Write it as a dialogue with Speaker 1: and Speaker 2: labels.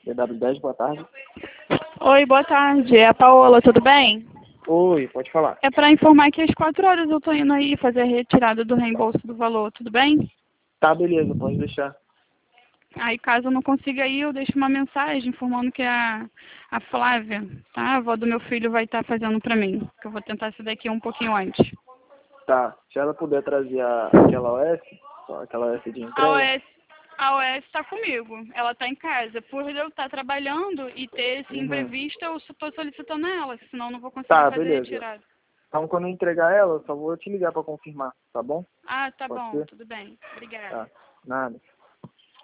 Speaker 1: BW10, boa tarde.
Speaker 2: Oi, boa tarde. É a Paola, tudo bem?
Speaker 1: Oi, pode falar.
Speaker 2: É para informar que às 4 horas eu tô indo aí fazer a retirada do reembolso do valor, tudo bem?
Speaker 1: Tá, beleza, pode deixar.
Speaker 2: Aí caso eu não consiga ir, eu deixo uma mensagem informando que a Flávia, tá? A avó do meu filho vai estar fazendo para mim. Que eu vou tentar essa daqui um pouquinho antes.
Speaker 1: Tá, se ela puder trazer aquela OS, aquela OS de entrega.
Speaker 2: A OS está comigo, ela está em casa. Por eu estar trabalhando e ter esse imprevisto, eu estou solicitando ela, senão eu não vou conseguir
Speaker 1: Tá,
Speaker 2: fazer a
Speaker 1: beleza.
Speaker 2: retirada.
Speaker 1: Então quando eu entregar ela, eu só vou te ligar pra confirmar, tá bom?
Speaker 2: Ah, tá
Speaker 1: Pode
Speaker 2: bom,
Speaker 1: ser?
Speaker 2: tudo bem. Obrigada.
Speaker 1: Tá, nada.